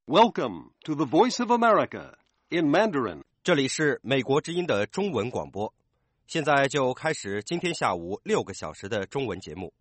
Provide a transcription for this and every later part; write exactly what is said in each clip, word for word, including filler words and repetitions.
Welcome to the Voice of America in Mandarin. 这里是美国之音的中文广播，现在就开始今天下午六个小时的中文节目。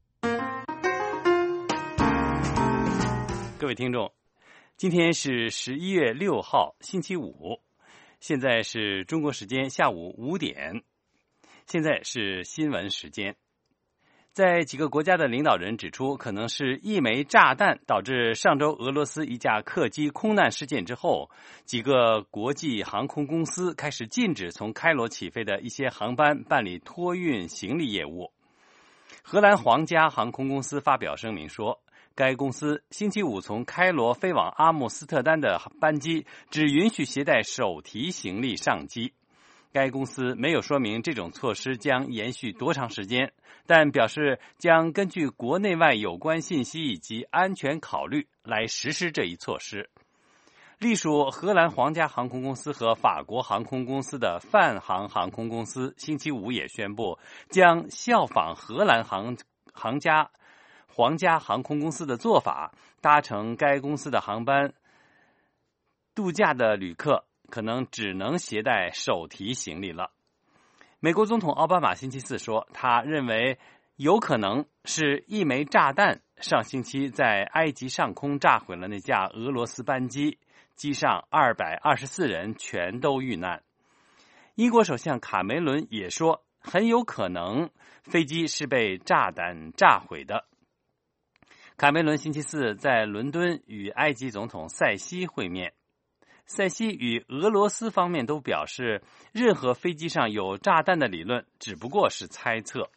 各位听众，今天是十一月六号，星期五，现在是中国时间下午五点，现在是新闻时间。在几个国家的领导人指出，可能是一枚炸弹导致上周俄罗斯一架客机空难事件之后，几个国际航空公司开始禁止从开罗起飞的一些航班办理托运行李业务。荷兰皇家航空公司发表声明说，该公司星期五从开罗飞往阿姆斯特丹的班机只允许携带手提行李上机。该公司没有说明这种措施将延续多长时间，但表示将根据国内外有关信息以及安全考虑来实施这一措施。隶属荷兰皇家航空公司和法国航空公司的泛航航空公司星期五也宣布，将效仿荷兰航航家皇家航空公司的做法，搭乘该公司的航班度假的旅客可能只能携带手提行李了。美国总统奥巴马星期四说，他认为有可能是一枚炸弹上星期在埃及上空炸毁了那架俄罗斯班机，机上二百二十四人全都遇难。英国首相卡梅伦也说，很有可能飞机是被炸弹炸毁的。卡梅伦星期四在伦敦与埃及总统塞西会面，塞西与俄罗斯方面都表示，任何飞机上有炸弹的理论只不过是猜测。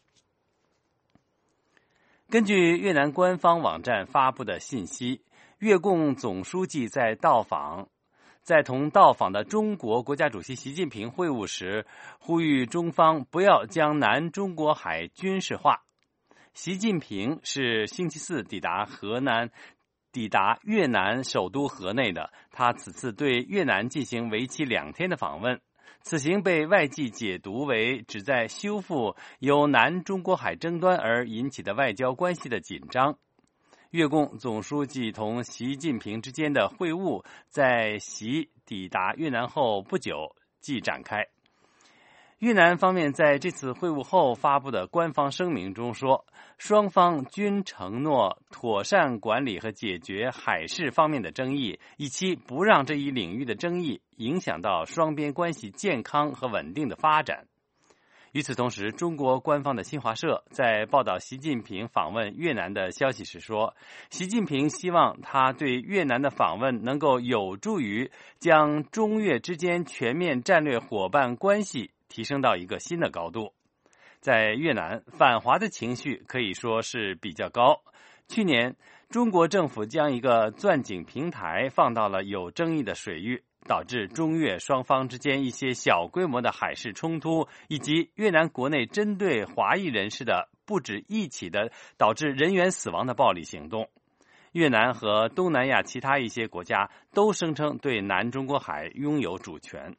根据越南官方网站发布的信息，越共总书记在到访在同到访的中国国家主席习近平会晤时，呼吁中方不要将南中国海军事化。习近平是星期四抵达河南抵达越南首都河内的，他此次对越南进行为期两天的访问，此行被外界解读为旨在修复由南中国海争端而引起的外交关系的紧张。越共总书记同习近平之间的会晤在习抵达越南后不久即展开。越南方面在这次会晤后发布的官方声明中说，双方均承诺妥善管理和解决海事方面的争议，以期不让这一领域的争议影响到双边关系健康和稳定的发展。与此同时，中国官方的新华社在报道习近平访问越南的消息时说，习近平希望他对越南的访问能够有助于将中越之间全面战略伙伴关系提升到一个新的高度。在越南，反华的情绪可以说是比较高。去年，中国政府将一个钻井平台放到了有争议的水域，导致中越双方之间一些小规模的海事冲突，以及越南国内针对华裔人士的不止一起的导致人员死亡的暴力行动。越南和东南亚其他一些国家都声称对南中国海拥有主权。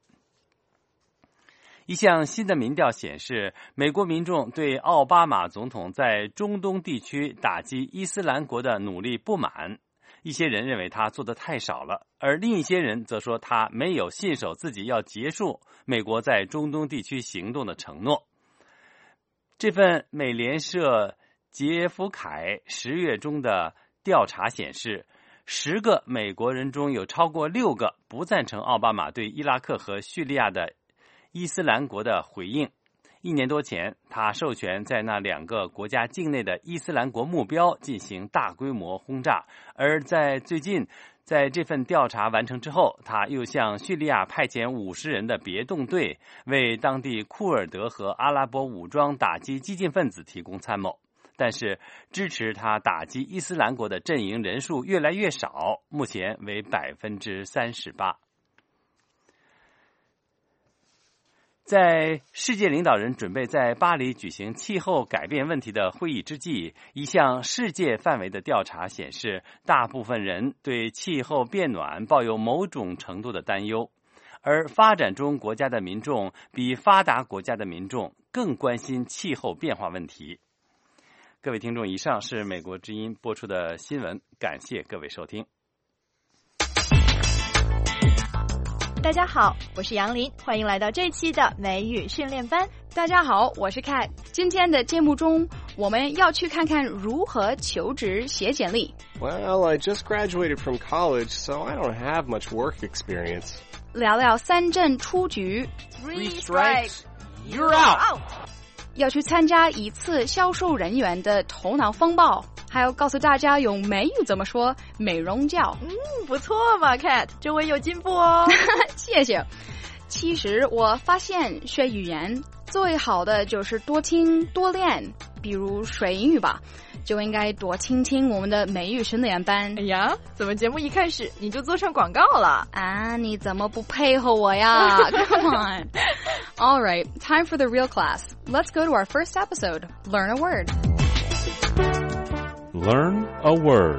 一项新的民调显示，美国民众对奥巴马总统在中东地区打击伊斯兰国的努力不满，一些人认为他做得太少了，而另一些人则说他没有信守自己要结束美国在中东地区行动的承诺。这份美联社杰夫凯十月中的调查显示，十个美国人中有超过六个不赞成奥巴马对伊拉克和叙利亚的伊斯兰国的回应。一年多前，他授权在那两个国家境内的伊斯兰国目标进行大规模轰炸，而在最近，在这份调查完成之后，他又向叙利亚派遣五十人的别动队，为当地库尔德和阿拉伯武装打击激进分子提供参谋。但是支持他打击伊斯兰国的阵营人数越来越少，目前为百分之三十八。在世界领导人准备在巴黎举行气候改变问题的会议之际，一项世界范围的调查显示，大部分人对气候变暖抱有某种程度的担忧，而发展中国家的民众比发达国家的民众更关心气候变化问题。各位听众，以上是美国之音播出的新闻，感谢各位收听。 大家好，我是杨林，欢迎来到这期的美语训练班。 大家好，我是 Kat。今天的节目中，我们要去看看如何求职写简历。 Well, I just graduated from college, so I don't have much work experience. 聊聊三振出局 Three strikes, you're out. 要去参加一次销售人员的头脑风暴，还要告诉大家用美语怎么说美容觉。 嗯，不错嘛 Kat， 这回有进步哦。 谢谢。其实我发现学语言最好的就是多听多练，比如学英语吧，就应该多听听我们的美语训练班。 哎呀，怎么节目一开始你就做上广告了啊？你怎么不配合我呀？Come on. All right, time for the real class. Let's go to our first episode. Learn a word. Learn a word.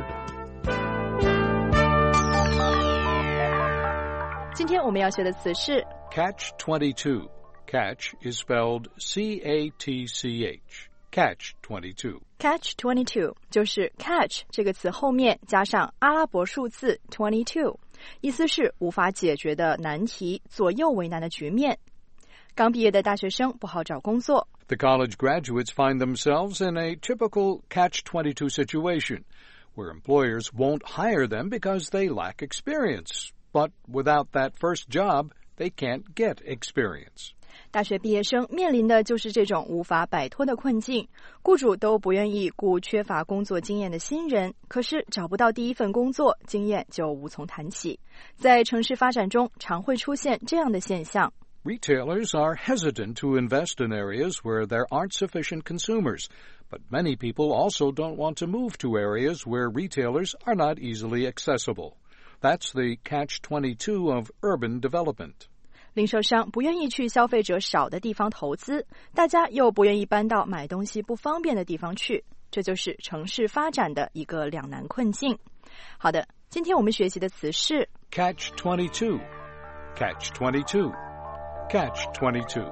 今天我们要学的词是 Catch twenty-two. Catch is spelled C A T C H. Catch twenty-two. catch twenty-two 就是 catch 这个词后面加上阿拉伯数字 twenty-two， 意思是无法解决的难题，左右为难的局面。刚毕业的大学生不好找工作。 The college graduates find themselves in a typical catch twenty-two situation, where employers won't hire them because they lack experience. But without that first job, they can't get experience. 大学毕业生面临的就是这种无法摆脱的困境，雇主都不愿意雇缺乏工作经验的新人，可是找不到第一份工作，经验就无从谈起。在城市发展中，常会出现这样的现象。 Retailers are hesitant to invest in areas where there aren't sufficient consumers, but many people also don't want to move to areas where retailers are not easily accessible. That's the catch twenty-two of urban development. 零售商不愿意去消费者少的地方投资，大家又不愿意搬到买东西不方便的地方去，这就是城市发展的一个两难困境。好的，今天我们学习的词是 Catch twenty-two. Catch twenty-two. Catch twenty-two.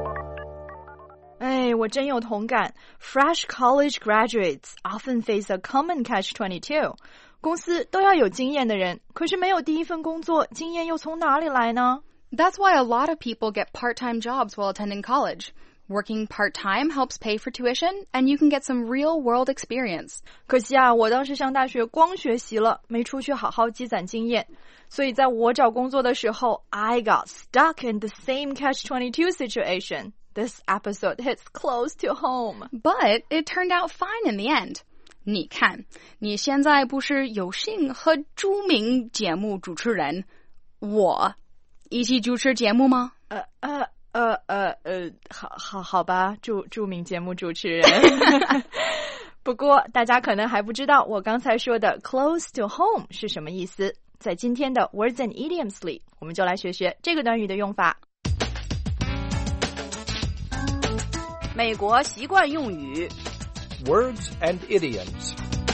哎，我真有同感。Fresh college graduates often face a common catch twenty-two. 公司都要有经验的人，可是没有第一份工作，经验又从哪里来呢？ That's why a lot of people get part-time jobs while attending college. Working part-time helps pay for tuition, and you can get some real-world experience. 可惜啊，我当时上大学光学习了，没出去好好积攒经验。所以在我找工作的时候 I got stuck in the same catch twenty-two situation. This episode hits close to home. But it turned out fine in the end. 你看，你现在不是有幸和著名节目主持人我一起主持节目吗？ 呃呃呃呃呃，好好好吧，著著名节目主持人。不过大家可能还不知道我刚才说的 close to home 是什么意思。在今天的 Words and Idioms 里，我们就来学学这个短语的用法。 美国习惯用语 Words and idioms.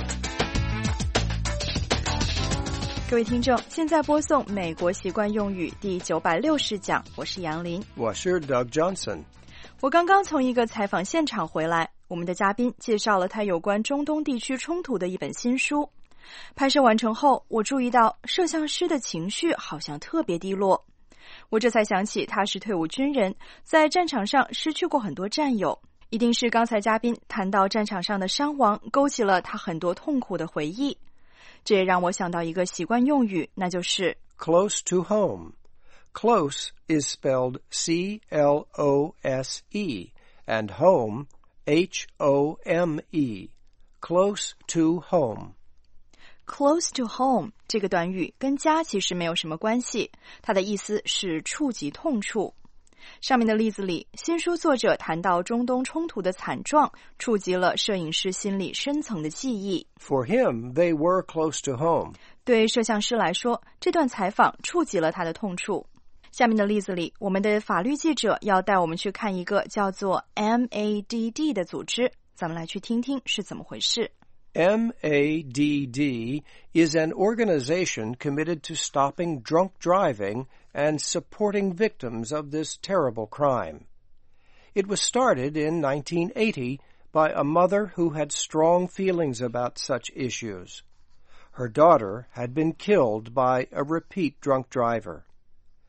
各位听众，现在播送美国习惯用语第九百六十讲，我是杨林， 我是 Doug Johnson。 我刚刚从一个采访现场回来，我们的嘉宾介绍了他有关中东地区冲突的一本新书。拍摄完成后，我注意到摄像师的情绪好像特别低落。我这才想起他是退伍军人，在战场上失去过很多战友，一定是刚才嘉宾谈到战场上的伤亡，勾起了他很多痛苦的回忆。这也让我想到一个习惯用语，那就是 Close to home. Close is spelled C L O S E, and home, H O M E. Close to home.Close to home 这个短语跟家其实没有什么关系，它的意思是触及痛处。上面的例子里，新书作者谈到中东冲突的惨状，触及了摄影师心里深层的记忆。 For him, they were close to home. 对摄像师来说，这段采访触及了他的痛处。下面的例子里，我们的法律记者要带我们去看一个叫做 M A D D 的组织，咱们来去听听是怎么回事。 M A D D is an organization committed to stopping drunk driving and supporting victims of this terrible crime. It was started in nineteen eighty by a mother who had strong feelings about such issues. Her daughter had been killed by a repeat drunk driver.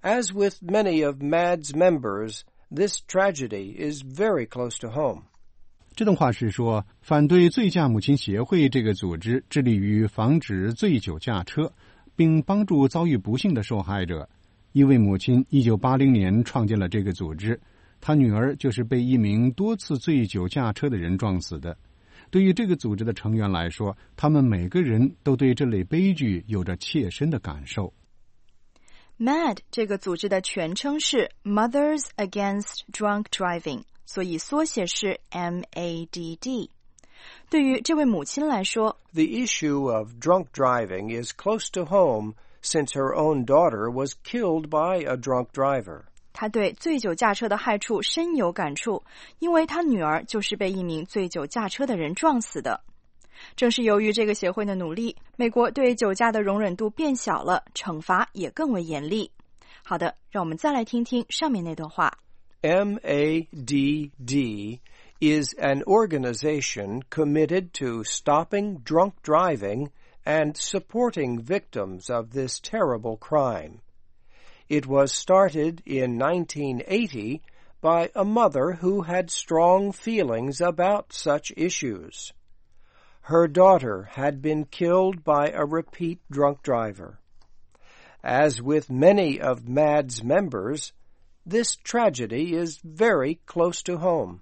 As with many of M A D's members, this tragedy is very close to home. 这段话是说，反对醉驾母亲协会这个组织致力于防止醉酒驾车，并帮助遭遇不幸的受害者。一位母亲一九八零年创建了这个组织，她女儿就是被一名多次醉酒驾车的人撞死的。对于这个组织的成员来说，他们每个人都对这类悲剧有着切身的感受。 M A D 这个组织的全称是 Mothers Against Drunk Driving， 所以缩写是 M A D D。 对于这位母亲来说， The issue of drunk driving is close to home since her own daughter was killed by a drunk driver. 她对醉酒驾车的害处深有感触，因为她女儿就是被一名醉酒驾车的人撞死的。正是由于这个协会的努力，美国对酒驾的容忍度变小了，惩罚也更为严厉。好的，让我们再来听听上面那段话。 M A D D is an organization committed to stopping drunk driving and supporting victims of this terrible crime. It was started in nineteen eighty by a mother who had strong feelings about such issues. Her daughter had been killed by a repeat drunk driver. As with many of M A D's members, this tragedy is very close to home.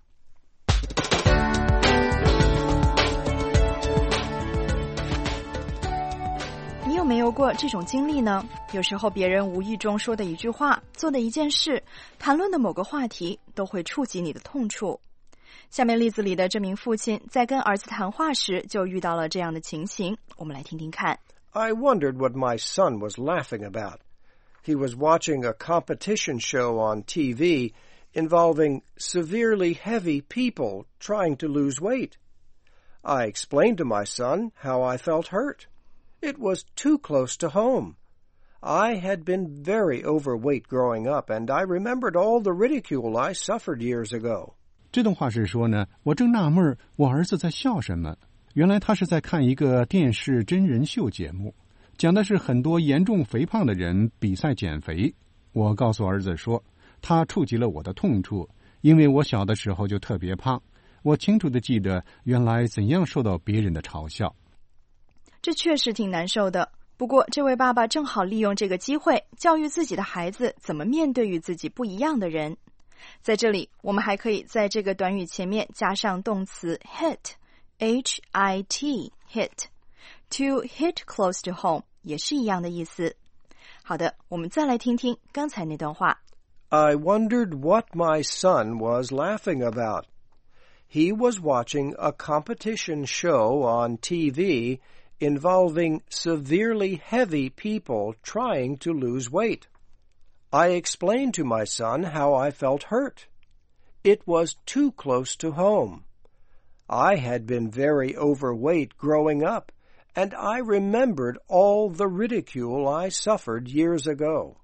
你有没有过这种经历呢？有时候别人无意中说的一句话，做的一件事，谈论的某个话题，都会触及你的痛处。下面例子里的这名父亲在跟儿子谈话时就遇到了这样的情形，我们来听听看。 I wondered what my son was laughing about. He was watching a competition show on T V involving severely heavy people trying to lose weight. I explained to my son how I felt hurt. It was too close to home. I had been very overweight growing up, and I remembered all the ridicule I suffered years ago. 这段话是说呢，我正纳闷我儿子在笑什么。原来他是在看一个电视真人秀节目，讲的是很多严重肥胖的人比赛减肥。我告诉儿子说，他触及了我的痛处，因为我小的时候就特别胖。我清楚地记得原来怎样受到别人的嘲笑。 这确实挺难受的，不过这位爸爸正好利用这个机会教育自己的孩子怎么面对与自己不一样的人。在这里我们还可以在这个短语前面加上动词 hit H I T hit To hit close to home 也是一样的意思。好的，我们再来听听刚才那段话。 I wondered what my son was laughing about. He was watching a competition show on T V involving severely heavy people trying to lose weight. I explained to my son how I felt hurt. It was too close to home. I had been very overweight growing up, and I remembered all the ridicule I suffered years ago.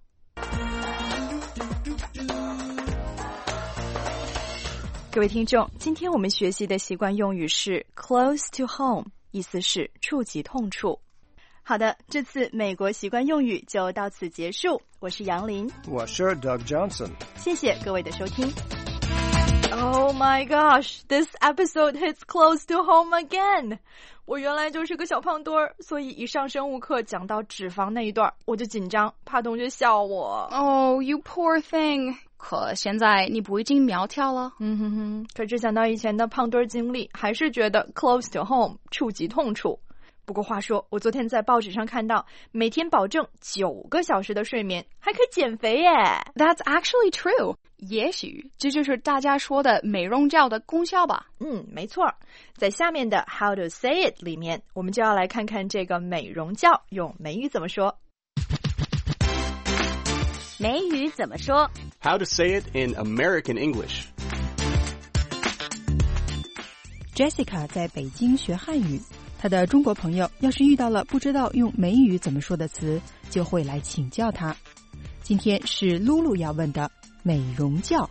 各位听众，今天我们学习的习惯用语是 close to home， 意思是触及痛处。好的，这次美国习惯用语就到此结束。我是杨林， 我是 Doug Johnson。 谢谢各位的收听。Oh my gosh, this episode hits close to home again. 我原来就是个小胖墩儿，所以一上生物课讲到脂肪那一段，我就紧张，怕同学笑我。 Oh, you poor thing. 可现在你不已经苗条了？ 嗯哼哼，可是想到以前的胖墩儿经历，还是觉得 close to home， 触及痛处。不过话说，我昨天在报纸上看到，每天保证九个小时的睡眠，还可以减肥耶。 That's actually true. 也许这就是大家说的美容觉的功效吧。 嗯，没错。在下面的 How to say it 里面，我们就要来看看这个美容觉用美语怎么说。 美语怎么说 How to say it in American English. Jessica 在北京学汉语，她的中国朋友要是遇到了不知道用美语怎么说的词，就会来请教她。今天是露露要问的美容觉。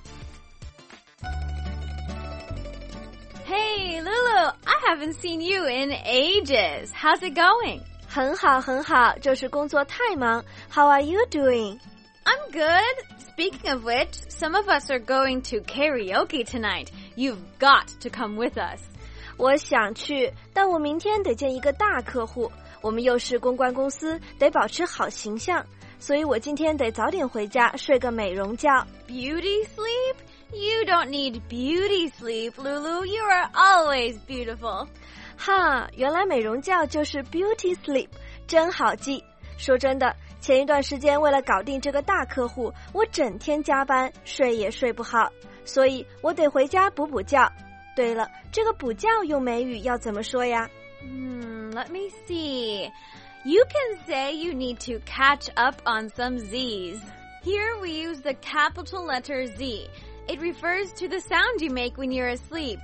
Hey, Lulu, I haven't seen you in ages. How's it going? 很好很好，就是工作太忙。How are you doing? I'm good. Speaking of which, some of us are going to karaoke tonight. You've got to come with us. 我想去，但我明天得见一个大客户。我们又是公关公司，得保持好形象，所以我今天得早点回家，睡个美容觉。 Beauty sleep? You don't need beauty sleep, Lulu. You are always beautiful. 哈，原来美容觉就是 beauty sleep， 真好记。说真的，前一段时间为了搞定这个大客户，我整天加班，睡也睡不好，所以我得回家补补觉。对了，这个补觉用美语要怎么说呀？ Hmm, let me see. You can say you need to catch up on some Z's. Here we use the capital letter Z. It refers to the sound you make when you're asleep.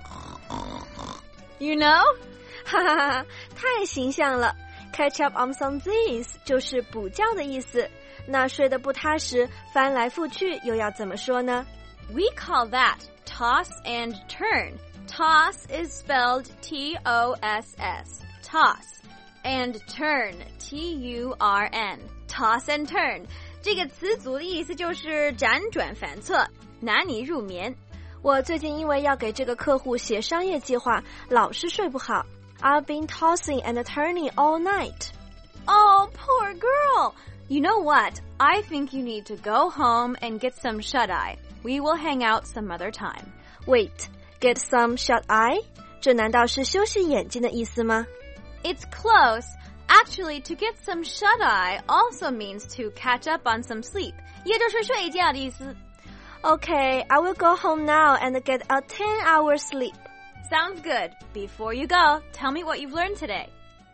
You know? 哈哈哈，太形象了。Catch up on some Z's 就是补觉的意思。那睡得不踏实，翻来覆去又要怎么说呢？ We call that toss and turn. Toss is spelled T O S S. Toss. And turn. T U R N. Toss and turn. 这个词组的意思就是辗转反侧，拿你入眠。 我最近因为要给这个客户写商业计划，老是睡不好。I've been tossing and turning all night. Oh, poor girl. You know what? I think you need to go home and get some shut-eye. We will hang out some other time. Wait, get some shut-eye? 这难道是休息眼睛的意思吗？ It's close. Actually, to get some shut-eye also means to catch up on some sleep. 也就是睡觉的意思。 Okay, I will go home now and get a ten-hour sleep. Sounds good. Before you go, tell me what you've learned today.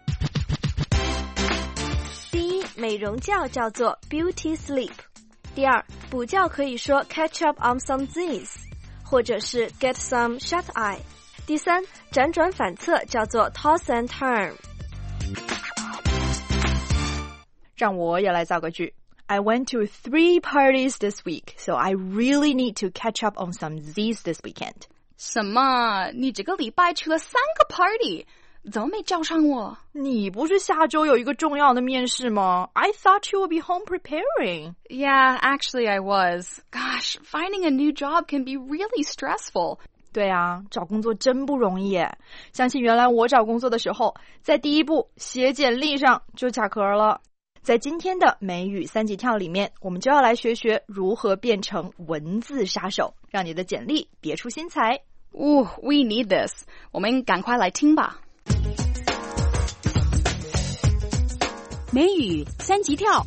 第一，美容觉叫做 beauty sleep。第二，补觉可以说 catch up on some Z's， 或者是 get some shut eye。第三，辗转反侧叫做 toss and turn。 让我也来造个句。I went to three parties this week, so I really need to catch up on some Z's this weekend. 什么？你这个礼拜去了三个 party， 怎么没叫上我？ 你不是下周有一个重要的面试吗？ I thought you would be home preparing. Yeah, actually I was. Gosh, finding a new job can be really stressful. 对啊，找工作真不容易耶。相信原来我找工作的时候，在第一步写简历上就卡壳了。在今天的美语三级跳里面，我们就要来学学如何变成文字杀手，让你的简历别出心裁。 Ooh, we need this. 我们赶快来听吧。 美语三级跳，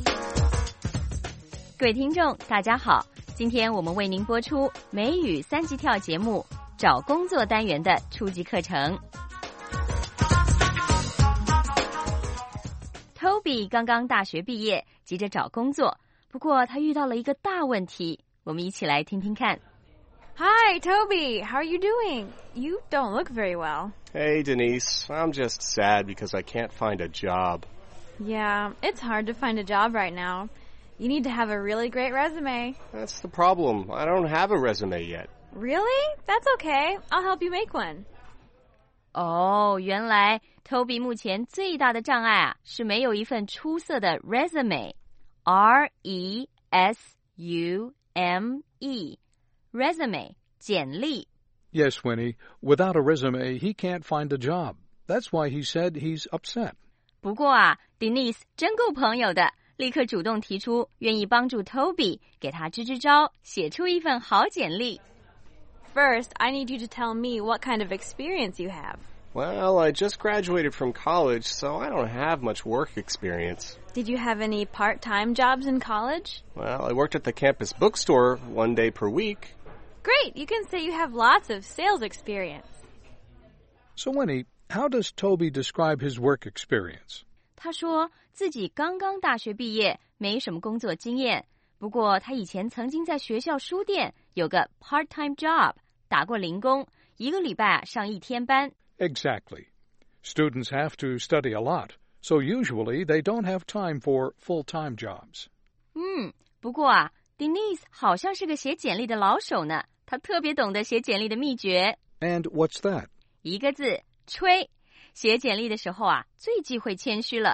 各位听众，大家好，今天我们为您播出美语三级跳节目找工作单元的初级课程。Toby 刚刚大学毕业，急着找工作，不过他遇到了一个大问题，我们一起来听听看。 Hi, Toby. How are you doing? You don't look very well. Hey, Denise. I'm just sad because I can't find a job. Yeah, it's hard to find a job right now. You need to have a really great resume. That's the problem. I don't have a resume yet. Really? That's okay. I'll help you make one. 哦，原来 Toby 目前最大的障碍啊，是没有一份出色的 resume。R E S U M E。Resume, 简历。 Yes, Winnie. Without a resume, he can't find a job. That's why he said he's upset. 不过啊 Denise 真够朋友的，立刻主动提出愿意帮助 Toby 给他支支招，写出一份好简历。 First, I need you to tell me what kind of experience you have. Well, I just graduated from college, so I don't have much work experience. Did you have any part-time jobs in college? Well, I worked at the campus bookstore one day per week. Great! You can say you have lots of sales experience. So, Winnie, how does Toby describe his work experience? 他说自己刚刚大学毕业，没什么工作经验，不过他以前曾经在学校书店有个 part-time job， 打过零工，一个礼拜上一天班。 Exactly. Students have to study a lot, so usually they don't have time for full-time jobs. 嗯，不过啊 Denise 好像是个写简历的老手呢，她特别懂得写简历的秘诀。 And what's that? 一个字，吹。写简历的时候啊，最忌讳谦虚了。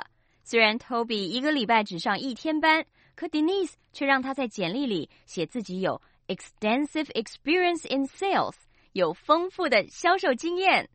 虽然 Toby 一个礼拜只上一天班，可 Denise 却让他在简历里写自己有 extensive experience in sales， 有丰富的销售经验。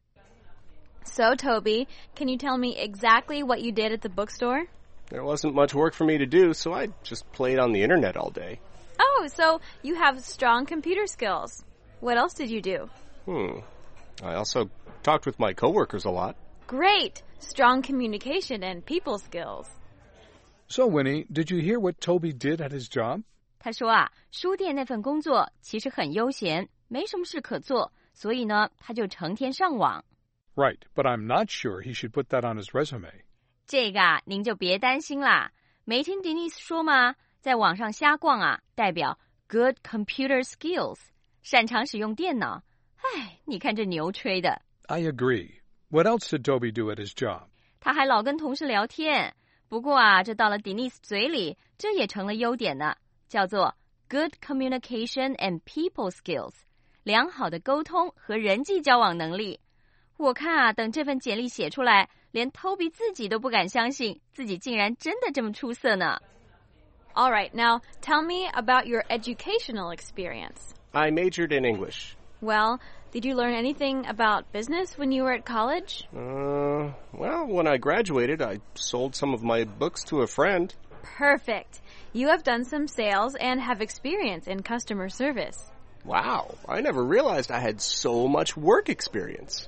So, Toby, can you tell me exactly what you did at the bookstore? There wasn't much work for me to do, so I just played on the internet all day. Oh, so you have strong computer skills. What else did you do? Hmm. I also talked with my coworkers a lot. Great! Strong communication and people skills. So, Winnie, did you hear what Toby did at his job? 他说啊，书店那份工作其实很悠闲，没什么事可做，所以呢，他就成天上网。 Right, but I'm not sure he should put that on his resume. 这个啊，您就别担心啦。没听 Denise 说吗？在网上瞎逛啊，代表 good computer skills， 擅长使用电脑。唉，你看这牛吹的。 I agree. What else did Toby do at his job? 他还老跟同事聊天。不过啊，这到了 Denise 嘴里，这也成了优点呢，叫做 good communication and people skills， 良好的沟通和人际交往能力。我看啊，等这份简历写出来，连 Toby 自己都不敢相信，自己竟然真的这么出色呢。 All right, now tell me about your educational experience. I majored in English. Well, did you learn anything about business when you were at college? Uh, well, when I graduated, I sold some of my books to a friend. Perfect. You have done some sales and have experience in customer service. Wow, I never realized I had so much work experience.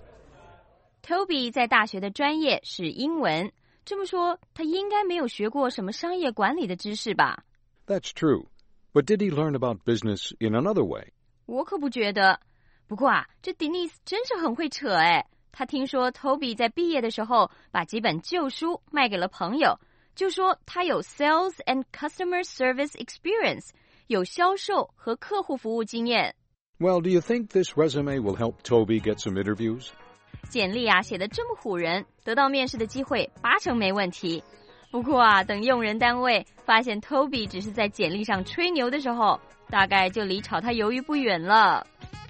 Toby 在大学的专业是英文，这么说，他应该没有学过什么商业管理的知识吧？ That's true. But did he learn about business in another way? 我可不觉得。不过啊，这 Denise 真是很会扯哎。他听说 Toby 在毕业的时候把几本旧书卖给了朋友，就说他有 sales and customer service experience， 有销售和客户服务经验。 Well, do you think this resume will help Toby get some interviews? 简历啊写得这么唬人，得到面试的机会八成没问题。不过啊，等用人单位发现 Toby 只是在简历上吹牛的时候，大概就离炒他鱿鱼不远了。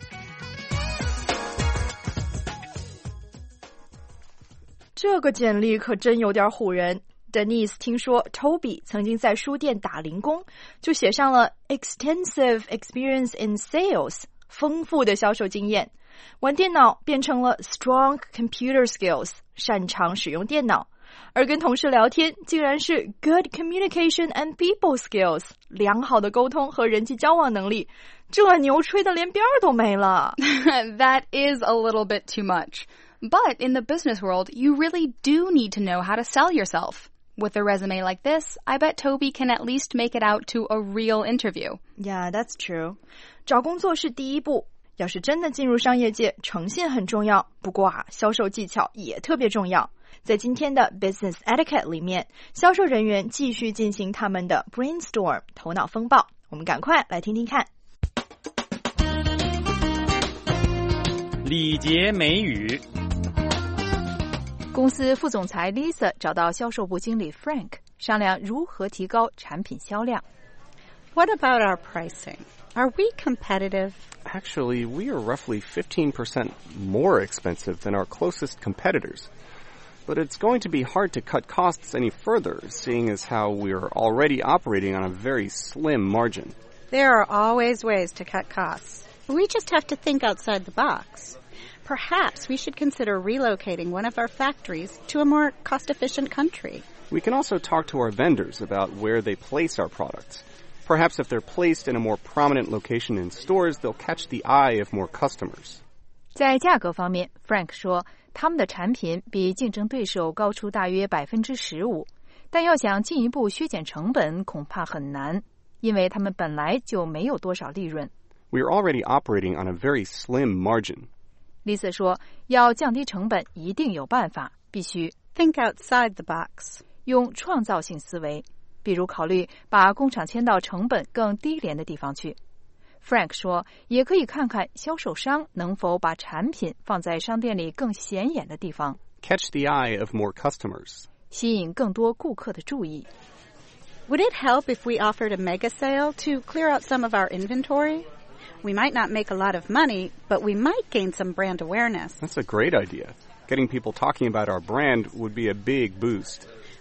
这个简历可真有点唬人。Denise 听说 Toby 曾经在书店打零工，就写上了 extensive experience in sales， 丰富的销售经验。玩电脑变成了 strong computer skills， 擅长使用电脑。而跟同事聊天竟然是 good communication and people skills， 良好的沟通和人际交往能力。这牛吹的连边儿都没了。 That is a little bit too much.But in the business world, you really do need to know how to sell yourself. With a resume like this, I bet Toby can at least make it out to a real interview. Yeah, that's true. 找工作是第一步，要是真的进入商业界，诚信很重要。不过啊，销售技巧也特别重要。在今天的 Business Etiquette 里面，销售人员继续进行他们的 brainstorm 头脑风暴。我们赶快来听听看。 礼节美语。 公司副总裁 Lisa 找到销售部经理 Frank 商量如何提高产品销量。 What about our pricing? Are we competitive? Actually, we are roughly fifteen percent more expensive than our closest competitors. But it's going to be hard to cut costs any further, seeing as how we are already operating on a very slim margin. There are always ways to cut costs. We just have to think outside the box.Perhaps we should consider relocating one of our factories to a more cost-efficient country. We can also talk to our vendors about where they place our products. Perhaps if they're placed in a more prominent location in stores, they'll catch the eye of more customers. 在价格方面 ，Frank 说，他们的产品比竞争对手高出大约百分之十五，但要想进一步削减成本，恐怕很难，因为他们本来就没有多少利润。 We are already operating on a very slim margin. 丽丝说，要降低成本一定有办法，必须 think outside the box， 用创造性思维，比如考虑把工厂迁到成本更低廉的地方去。Frank 说，也可以看看销售商能否把产品放在商店里更显眼的地方 catch the eye of more customers， 吸引更多顾客的注意。 Would it help if we offered a mega sale to clear out some of our inventory?We might not make a lot of money, but we might gain some brand awareness. That's a great idea. Getting people talking about our brand would be a big boost.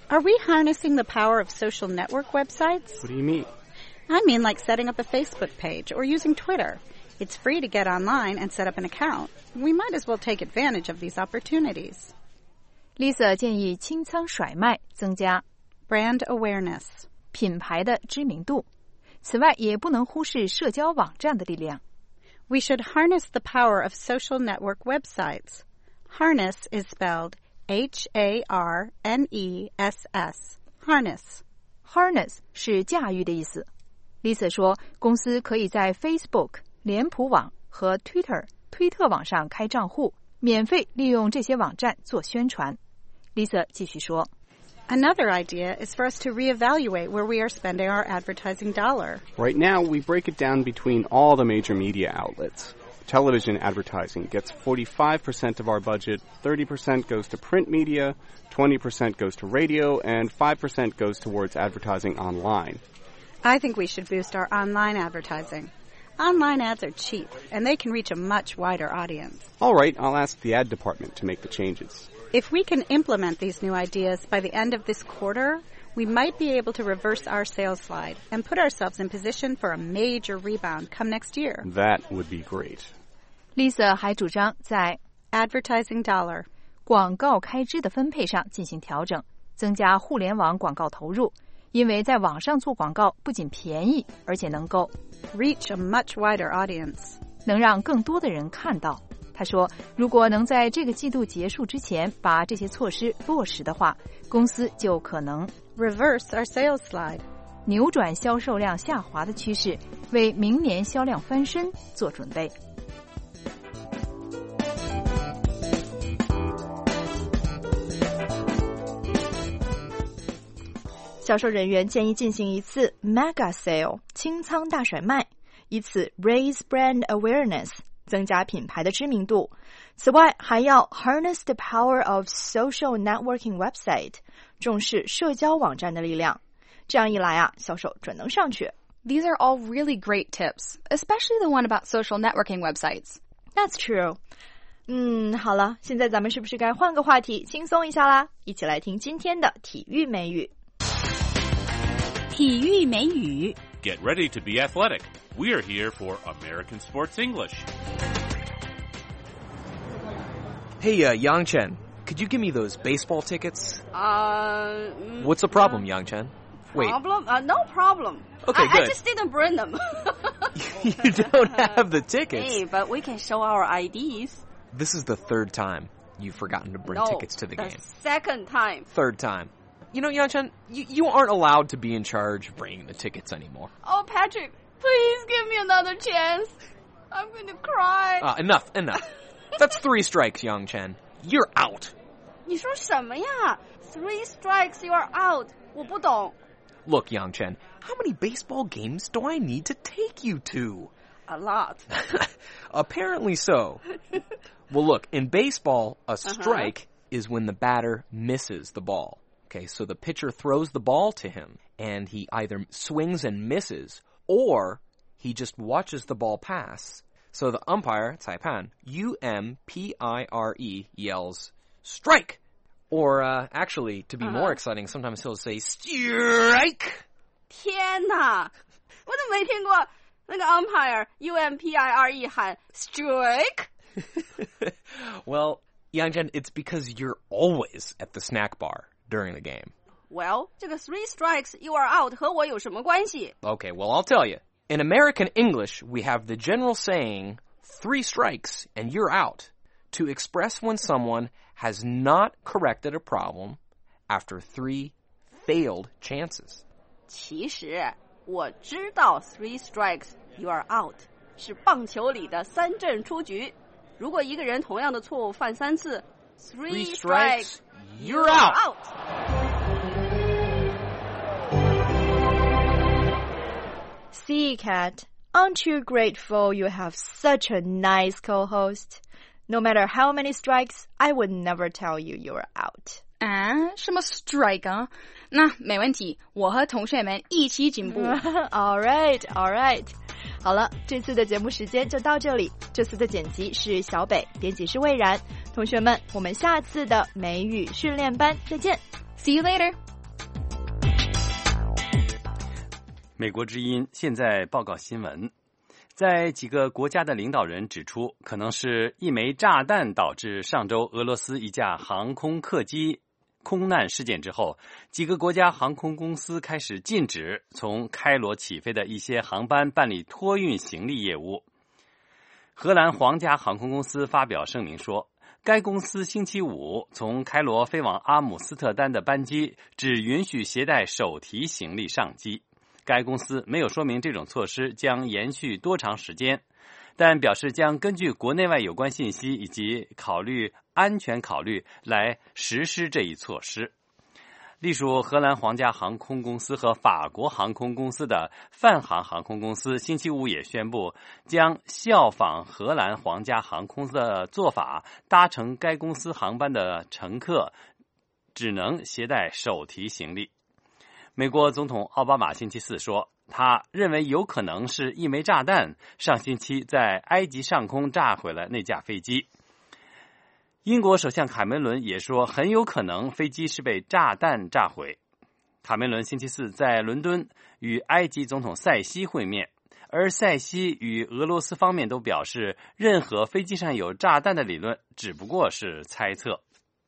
Are we harnessing the power of social network websites? What do you mean? I mean like setting up a Facebook page or using Twitter. It's free to get online and set up an account. We might as well take advantage of these opportunities. Lisa 建议清仓甩卖，增加 brand awareness 品牌的知名度。此外，也不能忽视社交网站的力量。 We should harness the power of social network websites. Harness is spelled H A R N E S S. Harness. Harness 是驾驭的意思。Lisa 说，公司可以在 Facebook、脸谱网和 Twitter 推特网上开账户，免费利用这些网站做宣传。Lisa 继续说。 Another idea is for us to reevaluate where we are spending our advertising dollar. Right now, we break it down between all the major media outlets. Television advertising gets forty-five percent of our budget, thirty percent goes to print media, twenty percent goes to radio, and five percent goes towards advertising online. I think we should boost our online advertising. Online ads are cheap, and they can reach a much wider audience. All right, I'll ask the ad department to make the changes. If we can implement these new ideas by the end of this quarter, we might be able to reverse our sales slide and put ourselves in position for a major rebound come next year. That would be great. Lisa 还主张在 advertising dollar 广告开支的分配上进行调整，增加互联网广告投入，因为在网上做广告不仅便宜，而且能够 reach a much wider audience， 能让更多的人看到。他说，如果能在这个季度结束之前把这些措施落实的话，公司就可能 reverse our sales slide， 扭转销售量下滑的趋势，为明年销量翻身做准备。 销售人员建议进行一次 mega sale 清仓大甩卖，以此 raise brand awareness 增加品牌的知名度。此外，还要 harness the power of social networking website 重视社交网站的力量。这样一来啊，销售准能上去。 These are all really great tips, especially the one about social networking websites. That's true. 嗯，好了，现在咱们是不是该换个话题，轻松一下啦？一起来听今天的体育美语。 体育美语 Get ready to be athletic. We're here for American Sports English. Hey, uh, Yang Chen, could you give me those baseball tickets? Uh... What's the problem, Yang Chen? Wait. Problem? Uh, no problem. Okay, I, good. I just didn't bring them. You don't have the tickets. Hey, but we can show our I Ds. This is the third time you've forgotten to bring no, tickets to the, the game. second time. Third time. You know, Yang Chen, you, you aren't allowed to be in charge of bringing the tickets anymore. Oh, Patrick, please give me another chance. I'm going to cry. Uh, enough, enough. That's three strikes, Yang Chen. You're out. 你说什么呀? Three strikes, you are out. 我不懂. Look, Yang Chen, how many baseball games do I need to take you to? A lot. Apparently so. Well, look, in baseball, a strike uh-huh. is when the batter misses the ball. Okay, so the pitcher throws the ball to him, and he either swings and misses, or he just watches the ball pass. So the umpire, 裁判, U M P I R E, yells, strike! Or, uh, actually, to be uh-huh. more exciting, sometimes he'll say, strike! 天哪! 我都没听过那个 umpire, U M P I R E 喊 strike! Well, Yang Chen, it's because you're always at the snack bar during the game. Well, 这个 three strikes, you are out 和我有什么关系? Okay, well, I'll tell you. In American English, we have the general saying, three strikes and you're out, to express when someone has not corrected a problem after three failed chances. 其实我知道 three strikes, you are out 是棒球里的三振出局。如果一个人同样的错误犯三次 three, three strikes, strikes, you're out. out. See, Kat, aren't you grateful you have such a nice co-host? No matter how many strikes, I would never tell you you're out. 啊，什么 strike 啊？那没问题，我和同学们一起进步。 All right, all right. 好了，这次的节目时间就到这里。这次的剪辑是小北，编辑是魏然。同学们，我们下次的美语训练班再见。 See you later. 美国之音现在报告新闻，在几个国家的领导人指出，可能是一枚炸弹导致上周俄罗斯一架航空客机空难事件之后，几个国家航空公司开始禁止从开罗起飞的一些航班办理托运行李业务。荷兰皇家航空公司发表声明说，该公司星期五从开罗飞往阿姆斯特丹的班机只允许携带手提行李上机。该公司没有说明这种措施将延续多长时间，但表示将根据国内外有关信息以及考虑安全考虑来实施这一措施。隶属荷兰皇家航空公司和法国航空公司的泛航航空公司星期五也宣布，将效仿荷兰皇家航空的做法，搭乘该公司航班的乘客只能携带手提行李。美国总统奥巴马星期四说，他认为有可能是一枚炸弹上星期在埃及上空炸毁了那架飞机。英国首相卡梅伦也说，很有可能飞机是被炸弹炸毁。卡梅伦星期四在伦敦与埃及总统塞西会面，而塞西与俄罗斯方面都表示，任何飞机上有炸弹的理论只不过是猜测。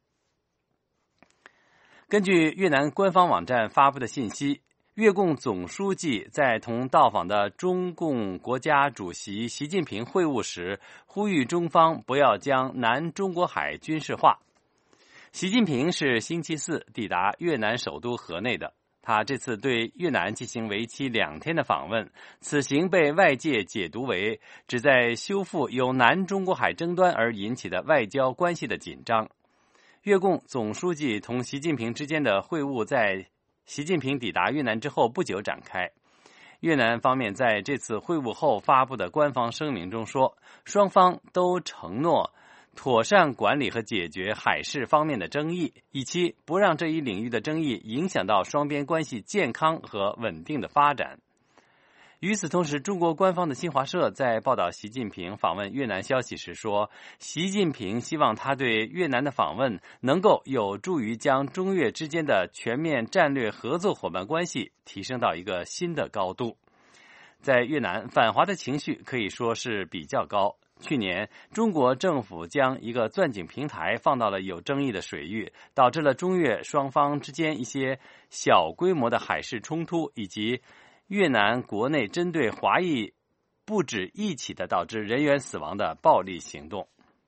根据越南官方网站发布的信息，越共总书记在同到访的中共国家主席习近平会晤时，呼吁中方不要将南中国海军事化。习近平是星期四抵达越南首都河内的，他这次对越南进行为期两天的访问，此行被外界解读为旨在修复由南中国海争端而引起的外交关系的紧张。越共总书记同习近平之间的会晤在习近平抵达越南之后不久展开。越南方面在这次会晤后发布的官方声明中说，双方都承诺妥善管理和解决海事方面的争议，以期不让这一领域的争议影响到双边关系健康和稳定的发展。与此同时，中国官方的新华社在报道习近平访问越南消息时说，习近平希望他对越南的访问能够有助于将中越之间的全面战略合作伙伴关系提升到一个新的高度。在越南，反华的情绪可以说是比较高。去年，中国政府将一个钻井平台放到了有争议的水域，导致了中越双方之间一些小规模的海事冲突，以及越南国内针对华裔不止一起的导致人员死亡的暴力行动。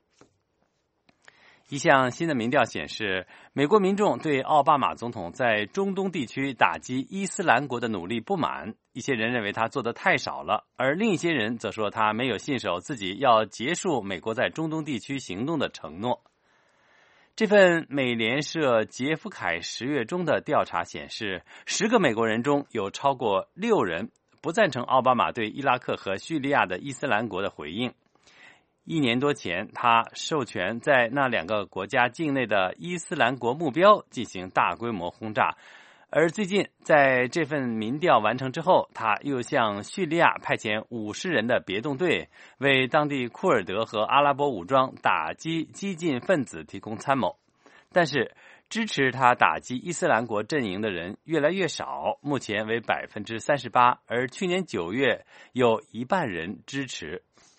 一项新的民调显示，美国民众对奥巴马总统在中东地区打击伊斯兰国的努力不满，一些人认为他做得太少了，而另一些人则说他没有信守自己要结束美国在中东地区行动的承诺。这份美联社杰夫凯十月中的调查显示，十个美国人中有超过六人不赞成奥巴马对伊拉克和叙利亚的伊斯兰国的回应。一年多前，他授权在那两个国家境内的伊斯兰国目标进行大规模轰炸，而最近在这份民调完成之后，他又向叙利亚派遣五十人的别动队，为当地库尔德和阿拉伯武装打击激进分子提供参谋。但是支持他打击伊斯兰国阵营的人越来越少，目前为 百分之三十八， 而去年九月有一半人支持。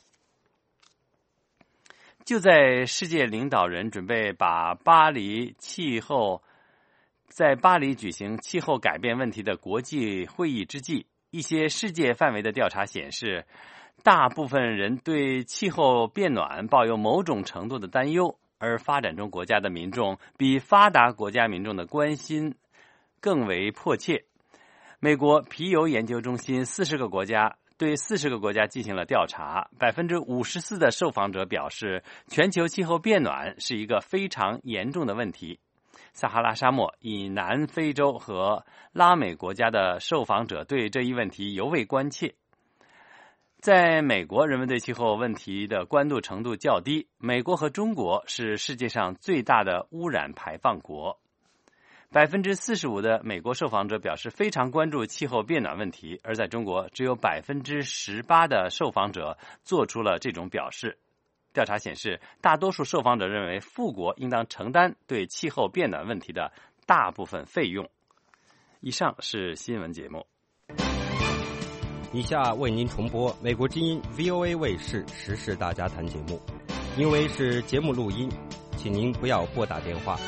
就在世界领导人准备把巴黎气候在巴黎举行气候改变问题的国际会议之际，一些世界范围的调查显示，大部分人对气候变暖抱有某种程度的担忧，而发展中国家的民众比发达国家民众的关心更为迫切。美国皮尤研究中心四十个国家对四十个国家进行了调查， 百分之五十四 的受访者表示全球气候变暖是一个非常严重的问题。撒哈拉沙漠以南非洲和拉美国家的受访者对这一问题尤为关切。在美国，人们对气候问题的关注程度较低，美国和中国是世界上最大的污染排放国。百分之四十五的美国受访者表示非常关注气候变暖问题，而在中国，只有百分之十八的受访者做出了这种表示。调查显示，大多数受访者认为富国应当承担对气候变暖问题的大部分费用。以上是新闻节目。 以下为您重播美国之音 V O A 卫视时事大家谈节目，因为是节目录音，请您不要拨打电话。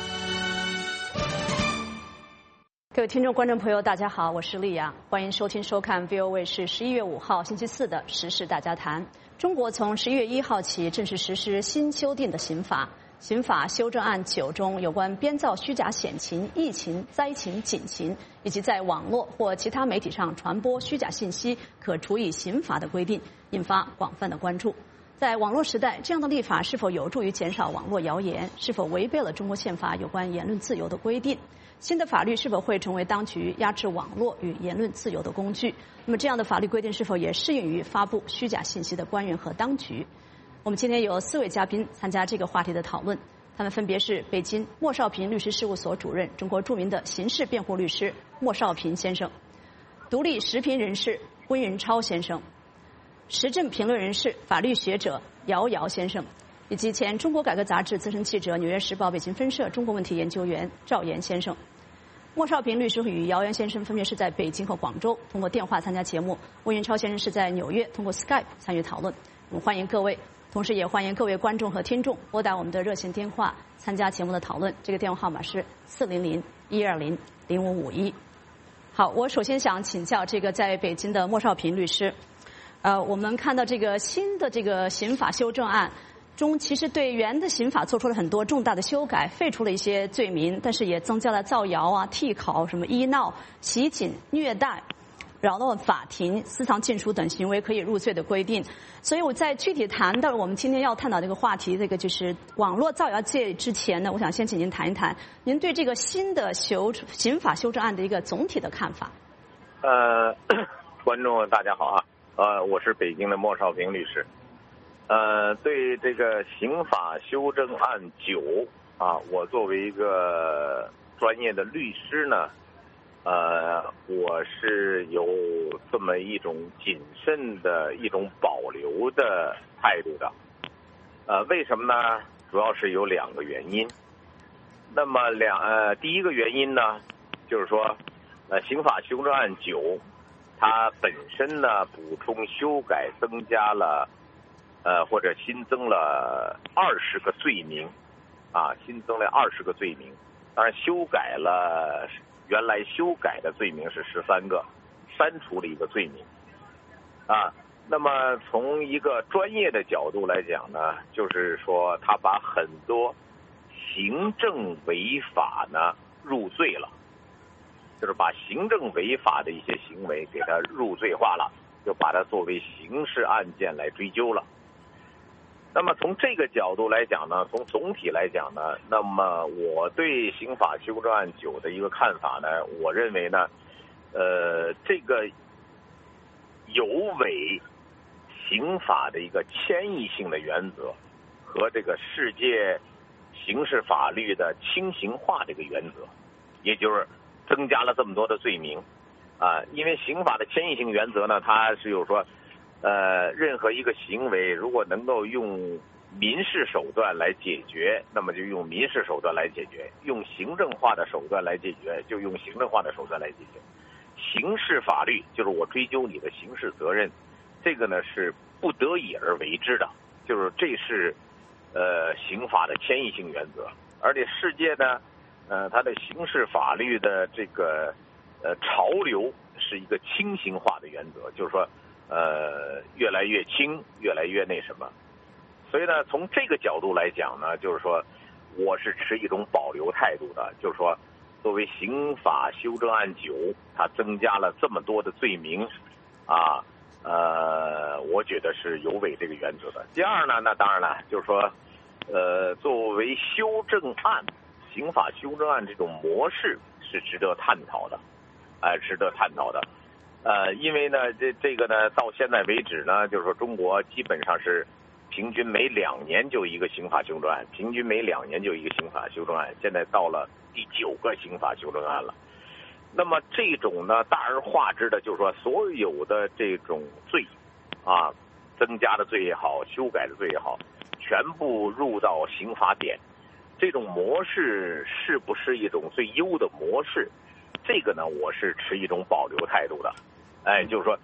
各位听众、观众朋友，大家好，我是丽雅，欢迎收听、收看 V O A 卫视十一月五号星期四的时事大家谈。中国从十一月一号起正式实施新修订的刑法。刑法修正案九中有关编造虚假险情、疫情、灾情、警情，以及在网络或其他媒体上传播虚假信息可处以刑罚的规定，引发广泛的关注。在网络时代，这样的立法是否有助于减少网络谣言？是否违背了中国宪法有关言论自由的规定？新的法律是否会成为当局压制网络与言论自由的工具？那么这样的法律规定是否也适用于发布虚假信息的官员和当局？我们今天有四位嘉宾参加这个话题的讨论，他们分别是北京莫少平律师事务所主任、中国著名的刑事辩护律师莫少平先生，独立时评人士温仁超先生，时政评论人士、法律学者姚瑶先生，以及前中国改革杂志资深记者、纽约时报北京分社中国问题研究员赵岩先生。莫少平律师与姚岩先生分别是在北京和广州通过电话参加节目，温仁超先生是在纽约通过 Skype 参与讨论。我们欢迎各位，同时也欢迎各位观众和听众拨打我们的热线电话参加节目的讨论，这个电话号码是四零零一二零零五五一。好，我首先想请教这个在北京的莫少平律师，呃，我们看到这个新的这个刑法修正案中，其实对原的刑法做出了很多重大的修改，废除了一些罪名，但是也增加了造谣啊、替考、什么医闹、袭警、虐待、扰乱法庭、私藏禁书等行为可以入罪的规定。所以我在具体谈到我们今天要探讨这个话题，这个就是网络造谣罪之前呢，我想先请您谈一谈您对这个新的修刑法修正案的一个总体的看法。 呃，观众大家好啊，呃，我是北京的莫少平律师。呃，对这个刑法修正案九啊，我作为一个专业的律师呢，呃，我是有这么一种谨慎的一种保留的态度的。呃，为什么呢？主要是有两个原因。那么两呃，第一个原因呢，就是说，呃，刑法修正案九，它本身呢补充修改增加了。呃，或者新增了二十个罪名，啊，新增了二十个罪名。当然，修改了原来修改的罪名是十三个，删除了一个罪名。啊，那么从一个专业的角度来讲呢，就是说他把很多行政违法呢入罪了，就是把行政违法的一些行为给它入罪化了，就把它作为刑事案件来追究了。那么从这个角度来讲呢，从总体来讲呢，那么我对刑法修正案九的一个看法呢，我认为呢，呃，这个有违刑法的一个迁移性的原则和这个世界刑事法律的轻刑化这个原则，也就是增加了这么多的罪名啊，因为刑法的迁移性原则呢，它是有说。呃，任何一个行为如果能够用民事手段来解决，那么就用民事手段来解决；用行政化的手段来解决，就用行政化的手段来解决。刑事法律就是我追究你的刑事责任，这个呢是不得已而为之的，就是这是呃刑法的迁移性原则。而且世界呢，呃，它的刑事法律的这个呃潮流是一个轻刑化的原则，就是说。呃，越来越轻，越来越那什么，所以呢，从这个角度来讲呢，就是说，我是持一种保留态度的，就是说，作为刑法修正案九，它增加了这么多的罪名，啊，呃，我觉得是有违这个原则的。第二呢，那当然了，就是说，呃，作为修正案，刑法修正案这种模式是值得探讨的，哎、呃，值得探讨的。呃，因为呢，这这个呢，到现在为止呢，就是说中国基本上是平均每两年就一个刑法修正案，平均每两年就一个刑法修正案，现在到了第九个刑法修正案了。那么这种呢，大而化之的，就是说所有的这种罪啊，增加的罪也好，修改的罪也好，全部入到刑法典，这种模式是不是一种最优的模式？这个呢，我是持一种保留态度的。哎，就是说，